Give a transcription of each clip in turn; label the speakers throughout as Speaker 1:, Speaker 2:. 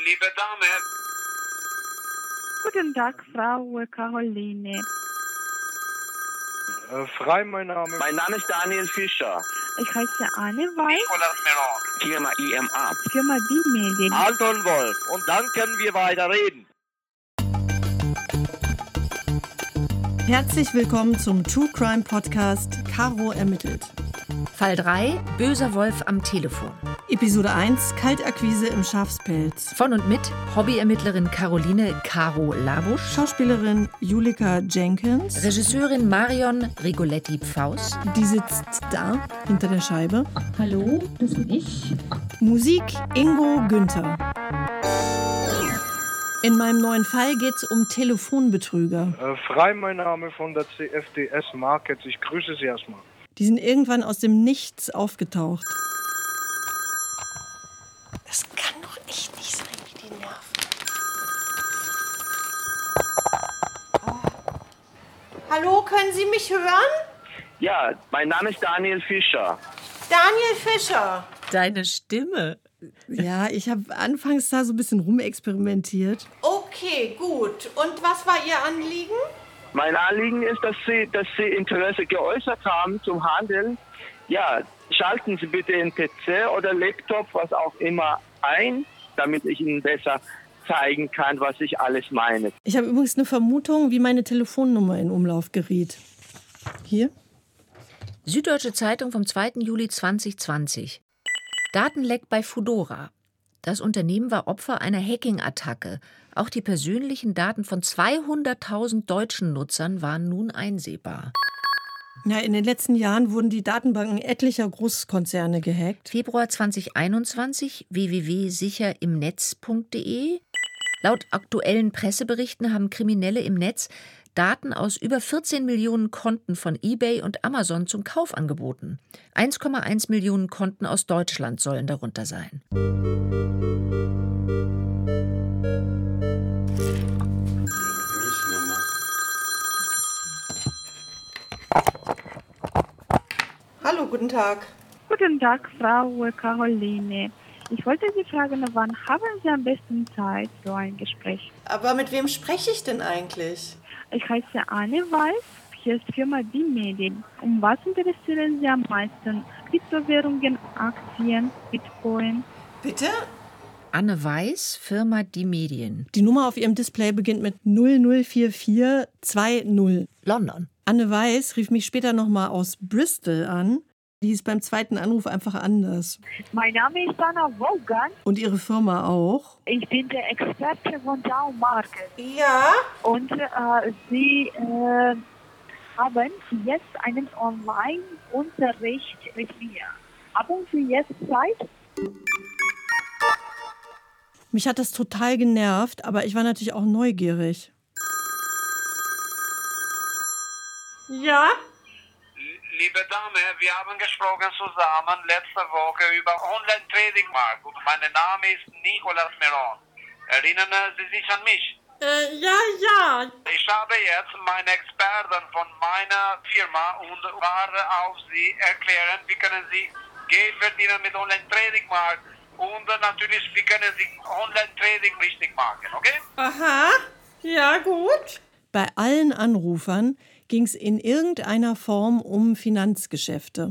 Speaker 1: Liebe Dame.
Speaker 2: Guten Tag, Frau Caroline.
Speaker 3: Frei, mein Name.
Speaker 4: Mein Name ist Daniel Fischer.
Speaker 2: Ich heiße Anne Weiß,
Speaker 1: Nicolas Meron.
Speaker 4: Firma IMA.
Speaker 2: Firma D-Medien.
Speaker 3: Anton Wolf. Und dann können wir weiter reden.
Speaker 5: Herzlich willkommen zum True Crime Podcast Caro ermittelt.
Speaker 6: Fall 3, böser Wolf am Telefon.
Speaker 5: Episode 1, Kaltakquise im Schafspelz.
Speaker 6: Von und mit Hobbyermittlerin Caroline Caro Labusch,
Speaker 5: Schauspielerin Julika Jenkins.
Speaker 6: Regisseurin Marion Rigoletti-Pfaus.
Speaker 5: Die sitzt da, hinter der Scheibe.
Speaker 7: Hallo, das bin ich.
Speaker 5: Musik Ingo Günther. In meinem neuen Fall geht es um Telefonbetrüger.
Speaker 3: Frei, mein Name von der CFDS Markets. Ich grüße Sie erstmal.
Speaker 5: Die sind irgendwann aus dem Nichts aufgetaucht.
Speaker 8: Das kann doch echt nicht sein, wie die nerven. Hallo, können Sie mich hören?
Speaker 4: Ja, mein Name ist Daniel Fischer.
Speaker 8: Daniel Fischer.
Speaker 6: Deine Stimme.
Speaker 5: Ja, ich habe anfangs da so ein bisschen rumexperimentiert.
Speaker 8: Okay, gut. Und was war Ihr Anliegen?
Speaker 4: Mein Anliegen ist, dass Sie Interesse geäußert haben zum Handel. Ja, schalten Sie bitte den PC oder Laptop, was auch immer, ein, damit ich Ihnen besser zeigen kann, was ich alles meine.
Speaker 5: Ich habe übrigens eine Vermutung, wie meine Telefonnummer in Umlauf geriet. Hier.
Speaker 6: Süddeutsche Zeitung vom 2. Juli 2020. Datenleck bei Foodora. Das Unternehmen war Opfer einer Hacking-Attacke. Auch die persönlichen Daten von 200.000 deutschen Nutzern waren nun einsehbar.
Speaker 5: Ja, in den letzten Jahren wurden die Datenbanken etlicher Großkonzerne gehackt.
Speaker 6: Februar 2021 www.sicherimnetz.de. Laut aktuellen Presseberichten haben Kriminelle im Netz Daten aus über 14 Millionen Konten von eBay und Amazon zum Kauf angeboten. 1,1 Millionen Konten aus Deutschland sollen darunter sein.
Speaker 8: Hallo, guten Tag.
Speaker 2: Guten Tag, Frau Caroline. Ich wollte Sie fragen, wann haben Sie am besten Zeit für ein Gespräch?
Speaker 8: Aber mit wem spreche ich denn eigentlich?
Speaker 2: Ich heiße Anne Weiß, hier ist Firma D-Medien. Um was interessieren Sie am meisten? Kryptowährungen, Aktien, Bitcoin?
Speaker 8: Bitte?
Speaker 6: Anne Weiß, Firma Die Medien.
Speaker 5: Die Nummer auf ihrem Display beginnt mit 004420.
Speaker 6: London.
Speaker 5: Anne Weiß rief mich später nochmal aus Bristol an. Die ist beim zweiten Anruf einfach anders.
Speaker 2: Mein Name ist Anna Wogan.
Speaker 5: Und ihre Firma auch.
Speaker 2: Ich bin der Experte von Dow Market.
Speaker 8: Ja?
Speaker 2: Und Sie haben jetzt einen Online-Unterricht mit mir. Haben Sie jetzt Zeit?
Speaker 5: Mich hat das total genervt, aber ich war natürlich auch neugierig.
Speaker 8: Ja?
Speaker 1: Liebe Dame, wir haben gesprochen zusammen letzte Woche über Online-Trading-Markt und mein Name ist Nicolas Meron. Erinnern Sie sich an mich?
Speaker 8: Ja.
Speaker 1: Ich habe jetzt meine Experten von meiner Firma und warte auf Sie erklären, wie können Sie Geld verdienen mit Online-Trading-Markt und natürlich, wie können Sie Online-Trading richtig machen, okay?
Speaker 8: Aha. Ja, gut.
Speaker 5: Bei allen Anrufern ging es in irgendeiner Form um Finanzgeschäfte.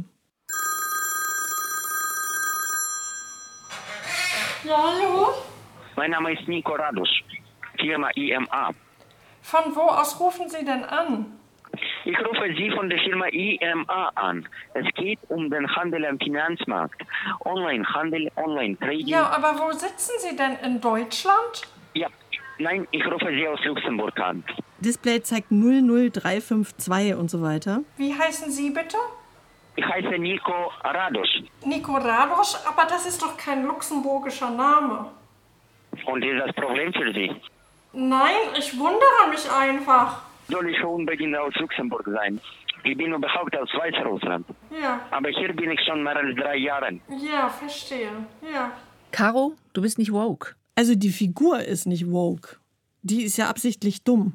Speaker 8: Ja, hallo?
Speaker 4: Mein Name ist Nico Radosch. Firma IMA.
Speaker 8: Von wo aus rufen Sie denn an?
Speaker 4: Ich rufe Sie von der Firma IMA an. Es geht um den Handel am Finanzmarkt. Online-Handel, Online-Trading.
Speaker 8: Ja, aber wo sitzen Sie denn? In Deutschland?
Speaker 4: Ja, nein, ich rufe Sie aus Luxemburg an.
Speaker 5: Display zeigt 00352 und so weiter.
Speaker 8: Wie heißen Sie bitte?
Speaker 4: Ich heiße Nico Radosch.
Speaker 8: Nico Radosch, aber das ist doch kein luxemburgischer Name.
Speaker 4: Und ist das Problem für Sie?
Speaker 8: Nein, ich wundere mich einfach.
Speaker 4: Soll ich unbedingt aus Luxemburg sein? Ich bin überhaupt aus Weißrussland.
Speaker 8: Ja,
Speaker 4: Aber hier bin ich schon mehr als 3 Jahre.
Speaker 8: ja, verstehe. Ja.
Speaker 6: Caro, du bist nicht woke.
Speaker 5: Also die Figur ist nicht woke. Die ist ja absichtlich dumm.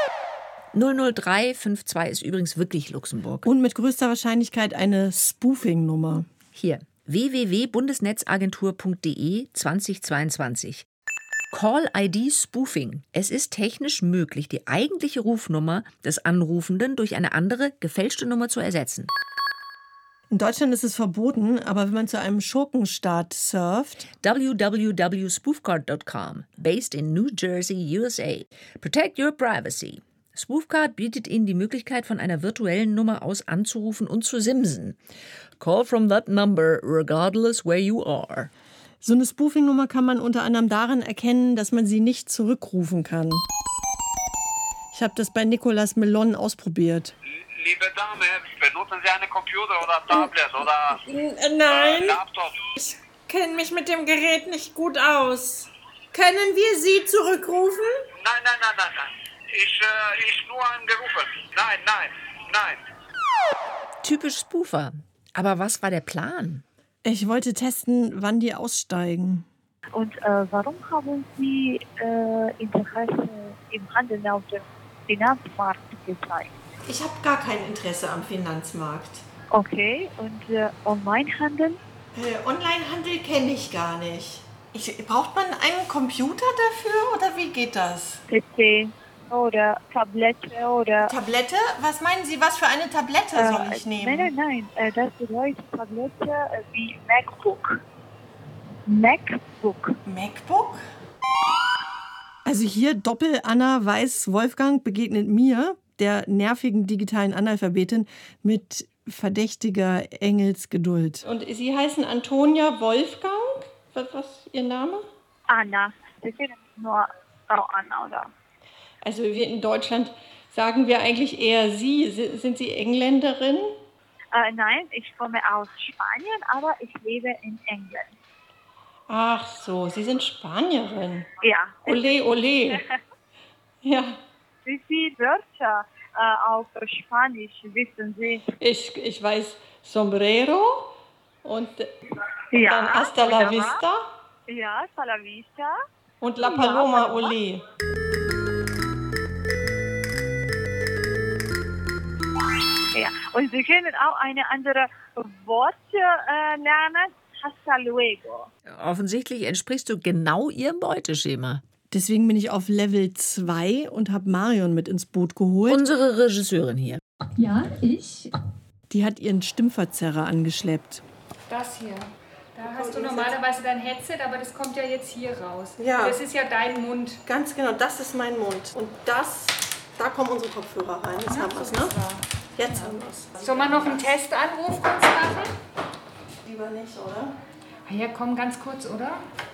Speaker 6: 00352 ist übrigens wirklich Luxemburg.
Speaker 5: Und mit größter Wahrscheinlichkeit eine Spoofing-Nummer.
Speaker 6: Hier, www.bundesnetzagentur.de 2022. Call-ID-Spoofing. Es ist technisch möglich, die eigentliche Rufnummer des Anrufenden durch eine andere, gefälschte Nummer zu ersetzen.
Speaker 5: In Deutschland ist es verboten, aber wenn man zu einem Schurkenstaat surft...
Speaker 6: www.spoofcard.com, based in New Jersey, USA. Protect your privacy. Spoofcard bietet Ihnen die Möglichkeit, von einer virtuellen Nummer aus anzurufen und zu simsen. Call from that number, regardless where you are.
Speaker 5: So eine Spoofing-Nummer kann man unter anderem daran erkennen, dass man sie nicht zurückrufen kann. Ich habe das bei Nicolas Melon ausprobiert.
Speaker 1: Liebe Dame, benutzen Sie einen Computer oder Tablet oder
Speaker 8: Nein,
Speaker 1: Laptop?
Speaker 8: ich kenne mich mit dem Gerät nicht gut aus. Können wir Sie zurückrufen?
Speaker 1: Nein. Ich nur angerufen. Nein.
Speaker 6: Typisch Spoofer. Aber was war der Plan?
Speaker 5: Ich wollte testen, wann die aussteigen.
Speaker 2: Und warum haben Sie Interesse im Handel auf dem Finanzmarkt gezeigt?
Speaker 8: Ich habe gar kein Interesse am Finanzmarkt.
Speaker 2: Okay, und Onlinehandel?
Speaker 8: Onlinehandel kenne ich gar nicht. Braucht man einen Computer dafür oder wie geht das?
Speaker 2: PC oder Tablette oder...
Speaker 8: Tablette? Was meinen Sie, was für eine Tablette soll ich nehmen?
Speaker 2: Nein, das bedeutet Tablette wie MacBook. MacBook?
Speaker 5: Also hier Doppel-Anna Weiß-Wolfgang begegnet mir, der nervigen digitalen Analphabetin, mit verdächtiger Engelsgeduld.
Speaker 8: Und Sie heißen Antonia Wolfgang? Was ist Ihr Name?
Speaker 2: Anna. Sie kennen nur Frau Anna, oder?
Speaker 8: Also wir in Deutschland sagen wir eigentlich eher Sie. Sind Sie Engländerin?
Speaker 2: Nein, ich komme aus Spanien, aber ich lebe in England.
Speaker 8: Ach so, Sie sind Spanierin.
Speaker 2: Ja.
Speaker 8: Ole. Ja.
Speaker 2: Wie viele Wörter auf Spanisch wissen Sie?
Speaker 8: Ich weiß Sombrero und
Speaker 2: Ja.
Speaker 8: dann Hasta la Vista.
Speaker 2: Ja, hasta la vista.
Speaker 8: Und La Paloma Ole.
Speaker 2: Ja, und Sie können auch eine andere Wort lernen. Hasta luego.
Speaker 6: Offensichtlich entsprichst du genau ihrem Beuteschema.
Speaker 5: Deswegen bin ich auf Level 2 und habe Marion mit ins Boot geholt.
Speaker 6: Unsere Regisseurin hier.
Speaker 7: Ja, ich.
Speaker 5: Die hat ihren Stimmverzerrer angeschleppt.
Speaker 9: Das hier. Da hast du normalerweise dein Headset, aber das kommt ja jetzt hier raus.
Speaker 8: Ja.
Speaker 9: Das ist ja dein Mund.
Speaker 8: Ganz genau, das ist mein Mund. Und da kommen unsere Kopfhörer rein. Jetzt haben wir es, ne? Jetzt haben wir es.
Speaker 9: Sollen wir noch einen Testanruf kurz machen?
Speaker 8: Lieber nicht, oder?
Speaker 9: Ja, komm, ganz kurz, oder?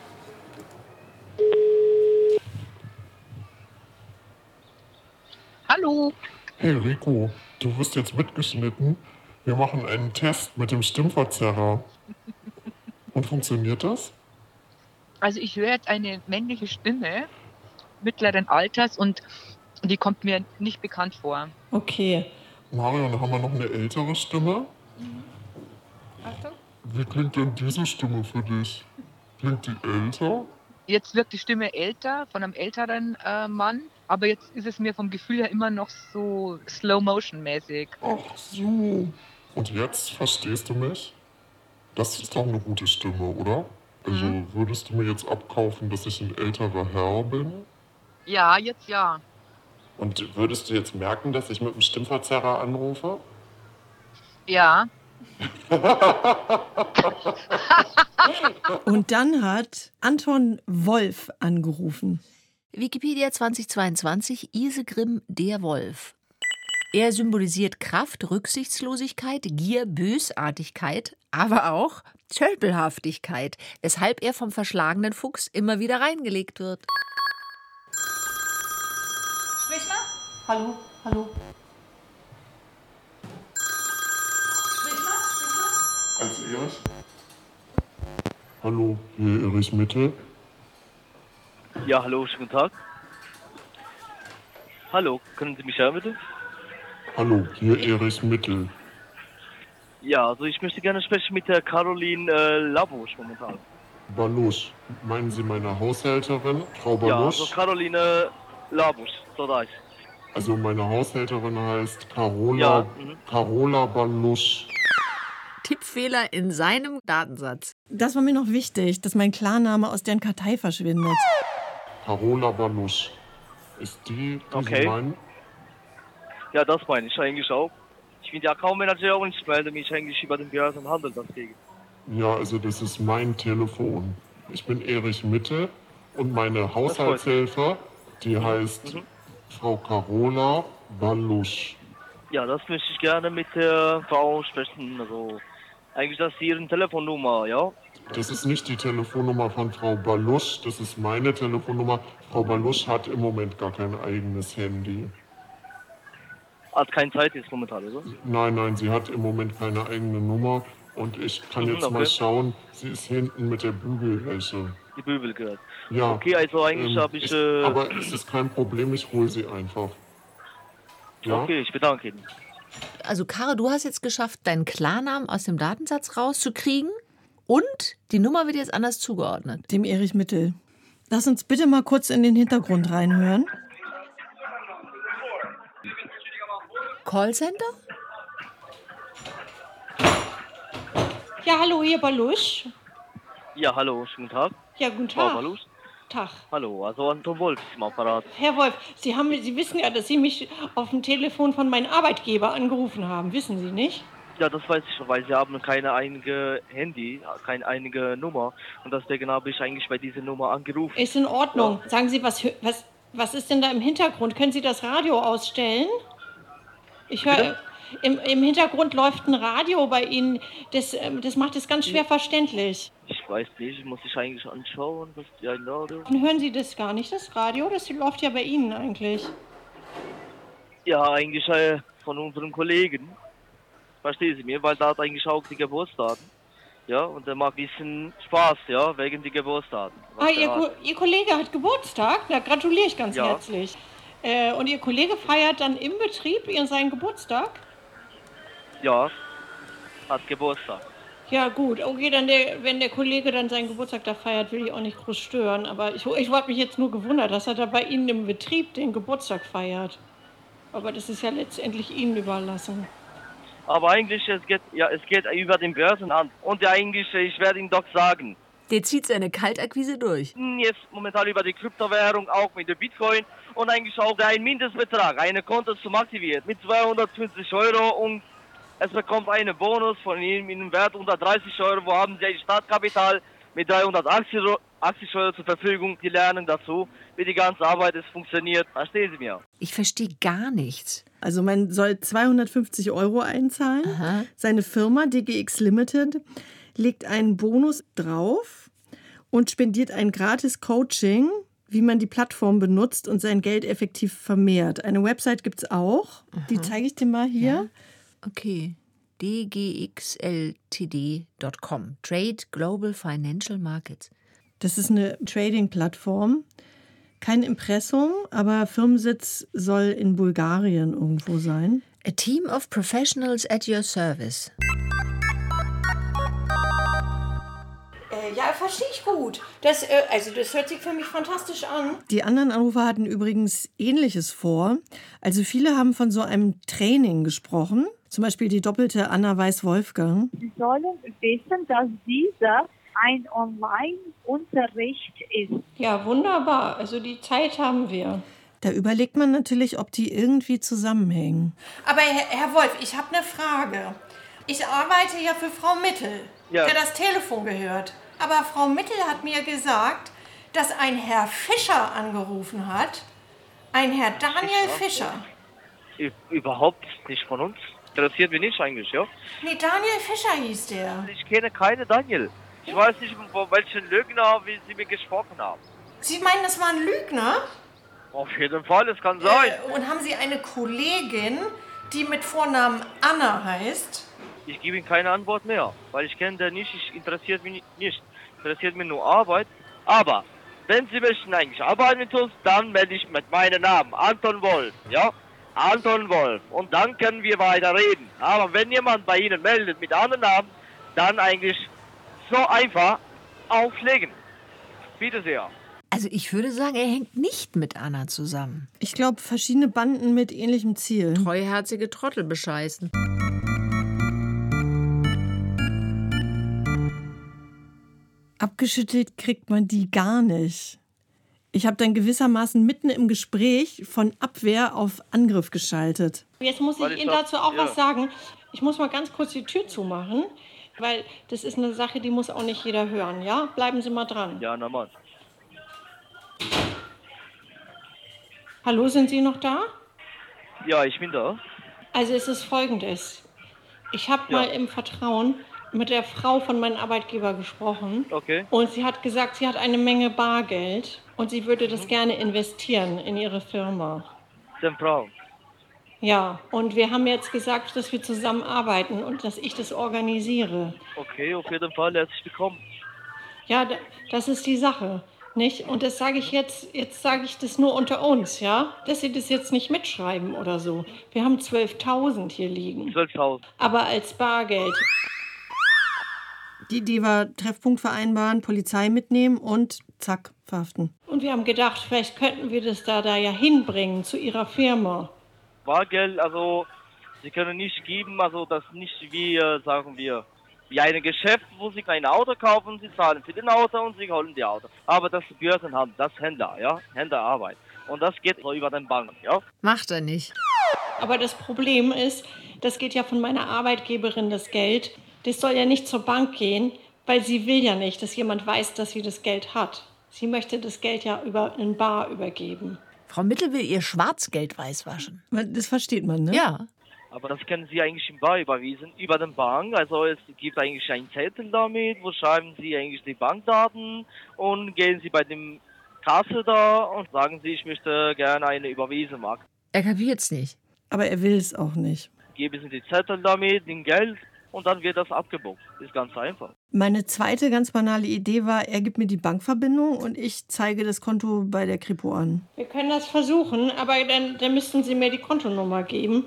Speaker 10: Hallo. Hey Rico, du wirst jetzt mitgeschnitten. Wir machen einen Test mit dem Stimmverzerrer. Und funktioniert das?
Speaker 11: Also ich höre jetzt eine männliche Stimme mittleren Alters und die kommt mir nicht bekannt vor.
Speaker 5: Okay.
Speaker 10: Marion, haben wir noch eine ältere Stimme?
Speaker 9: Achtung.
Speaker 10: Wie klingt denn diese Stimme für dich? Klingt die älter?
Speaker 11: Jetzt wirkt die Stimme älter, von einem älteren Mann, aber jetzt ist es mir vom Gefühl her immer noch so Slow-Motion-mäßig.
Speaker 10: Ach so. Und jetzt verstehst du mich? Das ist doch eine gute Stimme, oder? Also würdest du mir jetzt abkaufen, dass ich ein älterer Herr bin?
Speaker 11: Ja, jetzt ja.
Speaker 10: Und würdest du jetzt merken, dass ich mit dem Stimmverzerrer anrufe?
Speaker 11: Ja.
Speaker 5: Und dann hat Anton Wolf angerufen.
Speaker 6: Wikipedia 2022, Isegrim, der Wolf. Er symbolisiert Kraft, Rücksichtslosigkeit, Gier, Bösartigkeit, aber auch Tölpelhaftigkeit, weshalb er vom verschlagenen Fuchs immer wieder reingelegt wird.
Speaker 9: Sprich mal.
Speaker 8: Hallo.
Speaker 9: Sprich mal.
Speaker 10: Als Erich? Hallo, hier Erich Mittel.
Speaker 12: Ja, hallo, schönen guten Tag. Hallo, können Sie mich hören bitte?
Speaker 10: Hallo, hier Erich Mittel.
Speaker 12: Ja, also ich möchte gerne sprechen mit der Caroline Labusch momentan.
Speaker 10: Balusch. Meinen Sie meine Haushälterin, Frau Balusch?
Speaker 12: Ja, also Caroline Labusch, so da ist.
Speaker 10: Also meine Haushälterin heißt Carola Balusch.
Speaker 6: Tippfehler in seinem Datensatz.
Speaker 5: Das war mir noch wichtig, dass mein Klarname aus deren Kartei verschwindet.
Speaker 10: Carola Balusch. Ist die
Speaker 12: Okay.
Speaker 10: Sie meinen?
Speaker 12: Ja, das meine ich eigentlich auch. Ich bin der Account-Manager und ich melde mich eigentlich über den Börsenhandel deswegen.
Speaker 10: Ja, also das ist mein Telefon. Ich bin Erich Mitte und meine Haushaltshilfe, die heißt Frau Carola Balusch.
Speaker 12: Ja, das möchte ich gerne mit der Frau sprechen. Also, eigentlich das ist Ihre Telefonnummer, ja?
Speaker 10: Das ist nicht die Telefonnummer von Frau Balusch, das ist meine Telefonnummer. Frau Balusch hat im Moment gar kein eigenes Handy.
Speaker 12: Hat keine Zeit jetzt momentan, oder?
Speaker 10: Nein, sie hat im Moment keine eigene Nummer. Und ich kann jetzt mal schauen, sie ist hinten mit der Bügelwäsche.
Speaker 12: Die Bügel gehört.
Speaker 10: Ja.
Speaker 12: Okay, also eigentlich habe ich...
Speaker 10: aber es ist kein Problem, ich hole sie einfach. Ja?
Speaker 12: Okay, ich bedanke Ihnen.
Speaker 6: Also Caro, du hast jetzt geschafft, deinen Klarnamen aus dem Datensatz rauszukriegen und die Nummer wird jetzt anders zugeordnet.
Speaker 5: Dem Erich Mittel. Lass uns bitte mal kurz in den Hintergrund reinhören.
Speaker 6: Callcenter?
Speaker 8: Ja, hallo, hier Balusch.
Speaker 12: Ja, hallo, schönen guten Tag.
Speaker 8: Ja, guten
Speaker 12: Frau
Speaker 8: Tag.
Speaker 12: Balusch.
Speaker 8: Tag.
Speaker 12: Hallo, also Anton Wolf ist im Apparat.
Speaker 8: Herr Wolf, Sie wissen ja, dass Sie mich auf dem Telefon von meinem Arbeitgeber angerufen haben. Wissen Sie nicht?
Speaker 12: Ja, das weiß ich schon, weil Sie haben keine eigene Handy, keine eigene Nummer. Und deswegen habe ich eigentlich bei dieser Nummer angerufen.
Speaker 8: Ist in Ordnung. Ja. Sagen Sie, was ist denn da im Hintergrund? Können Sie das Radio ausstellen? Ich höre... Im Hintergrund läuft ein Radio bei Ihnen. Das macht es ganz schwer verständlich.
Speaker 12: Ich weiß nicht, muss ich eigentlich anschauen, was die Radio...
Speaker 8: Dann hören Sie das gar nicht, das Radio? Das läuft ja bei Ihnen eigentlich.
Speaker 12: Ja, eigentlich von unseren Kollegen. Verstehen Sie mir? Weil da hat eigentlich auch die Geburtsdaten. Ja, und der macht ein bisschen Spaß, ja, wegen die Geburtsdaten.
Speaker 8: Ihr Kollege hat Geburtstag? Da gratuliere ich ganz herzlich. Und Ihr Kollege feiert dann im Betrieb seinen Geburtstag?
Speaker 12: Ja, hat Geburtstag.
Speaker 8: Ja gut, okay, dann wenn der Kollege dann seinen Geburtstag da feiert, will ich auch nicht groß stören. Aber ich habe mich jetzt nur gewundert, dass er da bei Ihnen im Betrieb den Geburtstag feiert. Aber das ist ja letztendlich Ihnen überlassen.
Speaker 12: Aber eigentlich, es geht über den Börsenhandel. Und eigentlich, ich werde Ihnen doch sagen.
Speaker 6: Der zieht seine Kaltakquise durch.
Speaker 12: Jetzt momentan über die Kryptowährung, auch mit der Bitcoin. Und eigentlich auch ein Mindestbetrag, eine Konto zum Aktivieren mit 250 € und es bekommt einen Bonus von Ihnen in Wert unter 30 €, wo haben Sie ein Startkapital mit 380 € zur Verfügung. Die lernen dazu, wie die ganze Arbeit funktioniert. Verstehen Sie mir?
Speaker 6: Ich verstehe gar nichts.
Speaker 5: Also man soll 250 € einzahlen. Aha. Seine Firma DGX Limited legt einen Bonus drauf und spendiert ein gratis Coaching, wie man die Plattform benutzt und sein Geld effektiv vermehrt. Eine Website gibt es auch. Aha. Die zeige ich dir mal hier.
Speaker 6: Ja. Okay, dgxltd.com, Trade Global Financial Markets.
Speaker 5: Das ist eine Trading-Plattform. Kein Impressum, aber Firmensitz soll in Bulgarien irgendwo sein.
Speaker 6: A team of professionals at your service.
Speaker 8: Ja, verstehe ich gut. Das hört sich für mich fantastisch an.
Speaker 5: Die anderen Anrufer hatten übrigens Ähnliches vor. Also viele haben von so einem Training gesprochen. Zum Beispiel die doppelte Anna Weiß-Wolfgang.
Speaker 2: Sie sollen wissen, dass dieser ein Online-Unterricht ist.
Speaker 8: Ja, wunderbar. Also die Zeit haben wir.
Speaker 5: Da überlegt man natürlich, ob die irgendwie zusammenhängen.
Speaker 8: Aber Herr Wolf, ich habe eine Frage. Ich arbeite ja für Frau Mittel, der das Telefon gehört. Aber Frau Mittel hat mir gesagt, dass ein Herr Fischer angerufen hat. Ein Herr Daniel Fischer.
Speaker 12: Überhaupt nicht von uns. Interessiert mich nicht eigentlich, ja?
Speaker 8: Nee, Daniel Fischer hieß der.
Speaker 12: Ich kenne keine Daniel. Ich weiß nicht, von welchen Lügner wie Sie mir gesprochen haben.
Speaker 8: Sie meinen, das war ein Lügner?
Speaker 12: Auf jeden Fall, es kann sein.
Speaker 8: Und haben Sie eine Kollegin, die mit Vornamen Anna heißt?
Speaker 12: Ich gebe Ihnen keine Antwort mehr, weil ich kenne den nicht, interessiert mich nicht. Interessiert mich nur Arbeit. Aber, wenn Sie möchten eigentlich arbeiten mit uns, dann melde ich mit meinem Namen, Anton Wolf, ja? Anton Wolf. Und dann können wir weiter reden. Aber wenn jemand bei Ihnen meldet mit anderen Namen, dann eigentlich so einfach auflegen. Bitte sehr.
Speaker 6: Also ich würde sagen, er hängt nicht mit Anna zusammen.
Speaker 5: Ich glaube, verschiedene Banden mit ähnlichem Ziel.
Speaker 6: Treuherzige Trottel bescheißen.
Speaker 5: Abgeschüttelt kriegt man die gar nicht. Ich habe dann gewissermaßen mitten im Gespräch von Abwehr auf Angriff geschaltet.
Speaker 8: Jetzt muss ich Ihnen dazu auch was sagen. Ich muss mal ganz kurz die Tür zumachen, weil das ist eine Sache, die muss auch nicht jeder hören, ja? Bleiben Sie mal dran.
Speaker 12: Ja, normal.
Speaker 8: Hallo, sind Sie noch da?
Speaker 12: Ja, ich bin da.
Speaker 8: Also es ist Folgendes. Ich habe mal im Vertrauen mit der Frau von meinem Arbeitgeber gesprochen.
Speaker 12: Okay.
Speaker 8: Und sie hat gesagt, sie hat eine Menge Bargeld und sie würde das gerne investieren in ihre Firma.
Speaker 12: Den Frau.
Speaker 8: Ja, und wir haben jetzt gesagt, dass wir zusammenarbeiten und dass ich das organisiere.
Speaker 12: Okay, auf jeden Fall herzlich willkommen.
Speaker 8: Ja, das ist die Sache, nicht? Und das sage ich jetzt sage ich das nur unter uns, ja? Dass Sie das jetzt nicht mitschreiben oder so. Wir haben 12.000 hier liegen.
Speaker 12: 12.000.
Speaker 8: Aber als Bargeld.
Speaker 5: Die Idee war, Treffpunkt vereinbaren, Polizei mitnehmen und zack, verhaften.
Speaker 8: Und wir haben gedacht, vielleicht könnten wir das da ja hinbringen zu Ihrer Firma.
Speaker 12: Bargeld, also Sie können nicht geben, also das nicht wie, sagen wir, wie ein Geschäft, wo Sie ein Auto kaufen, Sie zahlen für den Auto und Sie holen die Auto. Aber das Börsenhandel, das Händler, ja, Händlerarbeit. Und das geht so über den Bank, ja.
Speaker 6: Macht er nicht.
Speaker 8: Aber das Problem ist, das geht ja von meiner Arbeitgeberin, das Geld. Das soll ja nicht zur Bank gehen, weil sie will ja nicht, dass jemand weiß, dass sie das Geld hat. Sie möchte das Geld ja über einen Bar übergeben.
Speaker 6: Frau Mittel will ihr Schwarzgeld weißwaschen.
Speaker 5: Das versteht man, ne?
Speaker 6: Ja.
Speaker 12: Aber das können Sie eigentlich im Bar überwiesen, über den Bank. Also es gibt eigentlich einen Zettel damit, wo schreiben Sie eigentlich die Bankdaten und gehen Sie bei dem Kasse da und sagen Sie, ich möchte gerne eine Überweisung machen.
Speaker 6: Er kapiert's nicht.
Speaker 5: Aber er will es auch nicht.
Speaker 12: Geben Sie die Zettel damit, den Geld und dann wird das abgebucht. Ist ganz einfach.
Speaker 5: Meine zweite ganz banale Idee war, er gibt mir die Bankverbindung und ich zeige das Konto bei der Kripo an.
Speaker 8: Wir können das versuchen, aber dann müssten Sie mir die Kontonummer geben.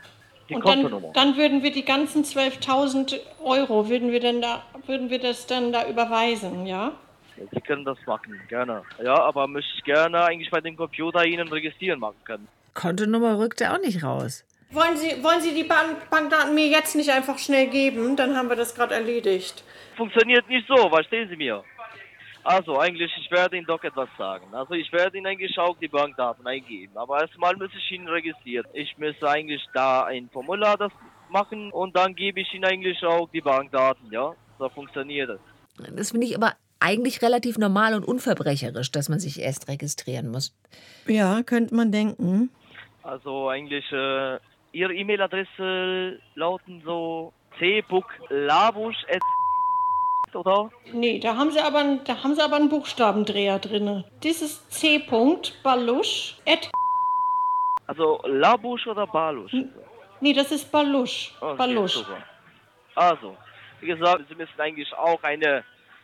Speaker 8: Und dann würden wir die ganzen 12.000 Euro, würden wir das dann da überweisen, ja?
Speaker 12: Sie können das machen, gerne. Ja, aber möchte ich gerne eigentlich bei dem Computer Ihnen registrieren machen können.
Speaker 6: Kontonummer rückt er auch nicht raus.
Speaker 8: Wollen Sie die Bankdaten mir jetzt nicht einfach schnell geben? Dann haben wir das gerade erledigt.
Speaker 12: Funktioniert nicht so, verstehen Sie mir? Also eigentlich, ich werde Ihnen doch etwas sagen. Also ich werde Ihnen eigentlich auch die Bankdaten eingeben. Aber erstmal muss ich Ihnen registrieren. Ich müsste eigentlich da ein Formular das machen und dann gebe ich Ihnen eigentlich auch die Bankdaten, ja? So funktioniert es.
Speaker 6: Das finde ich aber eigentlich relativ normal und unverbrecherisch, dass man sich erst registrieren muss.
Speaker 5: Ja, könnte man denken.
Speaker 12: Also eigentlich, Ihre E-Mail-Adresse lauten so c.labusch@ oder?
Speaker 8: Nee, da haben Sie aber einen Buchstabendreher drin. Das ist c.balusch@.
Speaker 12: Also Labusch oder Balusch?
Speaker 8: Nee, das ist Balusch.
Speaker 12: Okay,
Speaker 8: Balusch.
Speaker 12: Super. Also, wie gesagt, Sie müssen eigentlich auch eine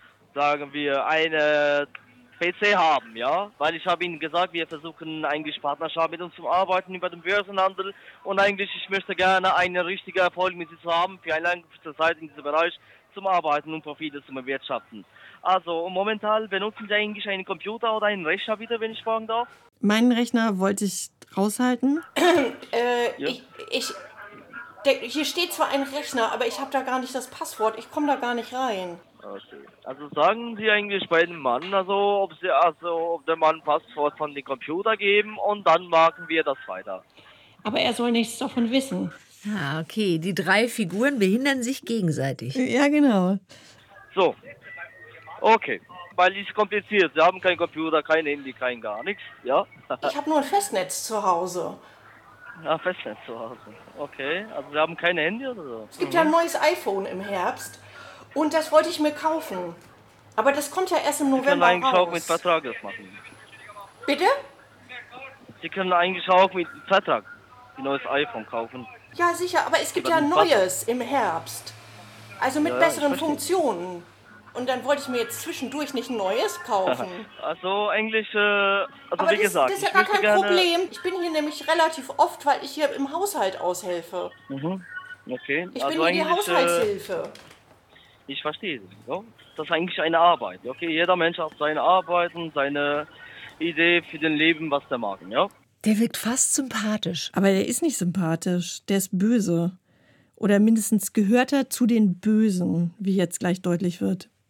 Speaker 12: PC haben, ja? Weil ich habe Ihnen gesagt, wir versuchen eigentlich Partnerschaft mit uns zu arbeiten über den Börsenhandel und eigentlich ich möchte gerne einen richtigen Erfolg mit Sie zu haben für eine lange Zeit in diesem Bereich zum Arbeiten und Profite zum Erwirtschaften. Also momentan benutzen Sie eigentlich einen Computer oder einen Rechner wieder, wenn ich fragen darf?
Speaker 5: Meinen Rechner wollte ich raushalten.
Speaker 8: Ja. Hier steht zwar ein Rechner, aber ich habe da gar nicht das Passwort. Ich komme da gar nicht rein.
Speaker 12: Okay. Also sagen Sie eigentlich bei dem Mann, ob der Mann Passwort von dem Computer geben und dann machen wir das weiter.
Speaker 8: Aber er soll nichts davon wissen.
Speaker 6: Ah, okay. Die 3 Figuren behindern sich gegenseitig.
Speaker 5: Ja, genau.
Speaker 12: So. Okay. Weil es ist kompliziert. Sie haben keinen Computer, kein Handy, kein gar nichts, ja?
Speaker 8: Ich habe nur ein Festnetz zu Hause.
Speaker 12: Ja, Festnetz zu Hause. Okay. Also Sie haben kein Handy oder so?
Speaker 8: Es gibt ja ein neues iPhone im Herbst. Und das wollte ich mir kaufen. Aber das kommt ja erst im November raus. Sie können eigentlich auch mit Vertrag das machen. Bitte?
Speaker 12: Sie können eigentlich auch mit Vertrag ein neues iPhone kaufen.
Speaker 8: Ja, sicher. Aber es gibt ja ein neues im Herbst. Also mit besseren Funktionen. Und dann wollte ich mir jetzt zwischendurch nicht ein neues kaufen.
Speaker 12: Also eigentlich,
Speaker 8: aber
Speaker 12: wie gesagt,
Speaker 8: das ist ja gar kein Problem. Ich bin hier nämlich relativ oft, weil ich hier im Haushalt aushilfe.
Speaker 12: Mhm. Okay.
Speaker 8: Ich bin hier die Haushaltshilfe.
Speaker 12: Ich verstehe. Ja? Das ist eigentlich eine Arbeit. Okay, jeder Mensch hat seine Arbeit und seine Idee für den Leben, was der mag. Ja?
Speaker 6: Der wirkt fast sympathisch.
Speaker 5: Aber der ist nicht sympathisch. Der ist böse. Oder mindestens gehört er zu den Bösen, wie jetzt gleich deutlich wird.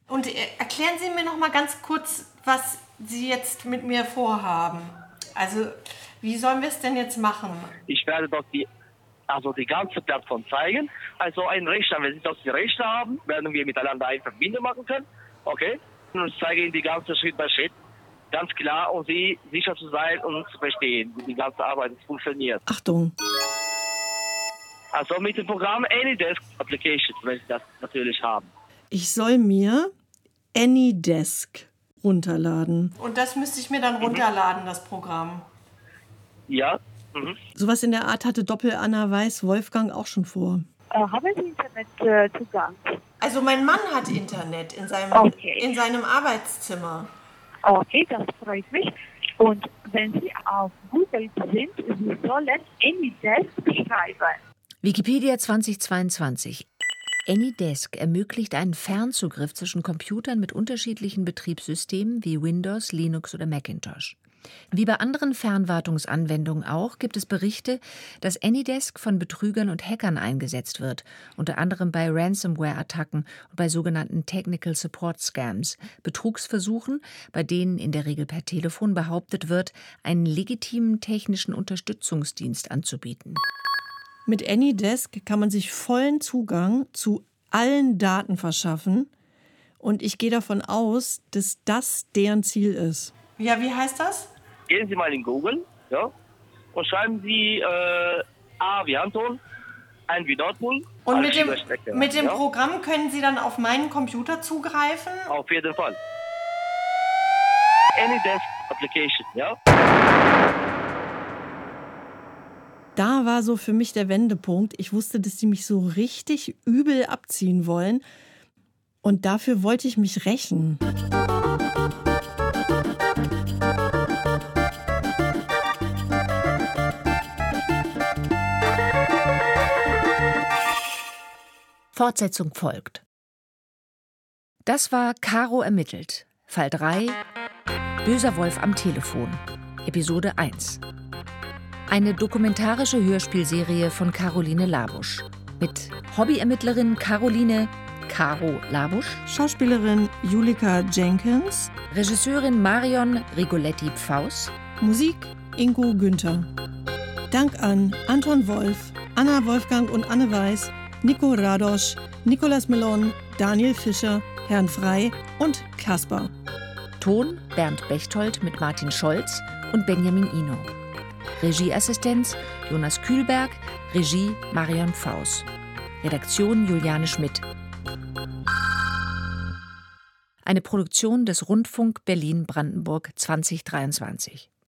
Speaker 8: Und erklären Sie mir noch mal ganz kurz, was Sie jetzt mit mir vorhaben. Also, wie sollen wir es denn jetzt machen?
Speaker 4: Ich werde dort die ganze Plattform zeigen. Also ein Rechner, wenn Sie dort die Rechner haben, werden wir miteinander eine Verbindung machen können. Okay? Und ich zeige Ihnen die ganze Schritt bei Schritt. Ganz klar, um Sie sicher zu sein und zu verstehen, wie die ganze Arbeit funktioniert.
Speaker 5: Achtung!
Speaker 4: Also mit dem Programm AnyDesk Application, wenn Sie das natürlich haben.
Speaker 5: Ich soll mir AnyDesk runterladen.
Speaker 8: Und das müsste ich mir dann runterladen, das Programm?
Speaker 4: Ja.
Speaker 5: Sowas in der Art hatte Doppel-Anna Weiß-Wolfgang auch schon vor.
Speaker 2: Haben Sie Internetzugang?
Speaker 8: Also mein Mann hat Internet in seinem Arbeitszimmer.
Speaker 2: Okay, das freut mich. Und wenn Sie auf Google sind, Sie sollen AnyDesk schreiben.
Speaker 6: Wikipedia 2022. AnyDesk ermöglicht einen Fernzugriff zwischen Computern mit unterschiedlichen Betriebssystemen wie Windows, Linux oder Macintosh. Wie bei anderen Fernwartungsanwendungen auch, gibt es Berichte, dass AnyDesk von Betrügern und Hackern eingesetzt wird, unter anderem bei Ransomware-Attacken und bei sogenannten Technical Support Scams, Betrugsversuchen, bei denen in der Regel per Telefon behauptet wird, einen legitimen technischen Unterstützungsdienst anzubieten.
Speaker 5: Mit AnyDesk kann man sich vollen Zugang zu allen Daten verschaffen und ich gehe davon aus, dass das deren Ziel ist.
Speaker 8: Ja, wie heißt das?
Speaker 4: Gehen Sie mal in Google, ja, und schreiben Sie A wie Anton, ein wie Nordpol.
Speaker 8: Und mit dem Programm können Sie dann auf meinen Computer zugreifen?
Speaker 4: Auf jeden Fall. AnyDesk Application, ja.
Speaker 5: Da war so für mich der Wendepunkt. Ich wusste, dass die mich so richtig übel abziehen wollen. Und dafür wollte ich mich rächen.
Speaker 6: Fortsetzung folgt. Das war Caro ermittelt. Fall 3. Böser Wolf am Telefon. Episode 1. Eine dokumentarische Hörspielserie von Caroline Labusch. Mit Hobbyermittlerin Caroline Caro Labusch,
Speaker 5: Schauspielerin Julika Jenkins,
Speaker 6: Regisseurin Marion Rigoletti-Pfaus,
Speaker 5: Musik Ingo Günther. Dank an Anton Wolf, Anna Wolfgang und Anne Weiß, Nico Radosch, Nicolas Melon, Daniel Fischer, Herrn Frey und Kasper.
Speaker 6: Ton Bernd Bechtold mit Martin Scholz und Benjamin Ino. Regieassistenz Jonas Kühlberg, Regie Marion Pfaus. Redaktion Juliane Schmidt. Eine Produktion des Rundfunk Berlin-Brandenburg 2023.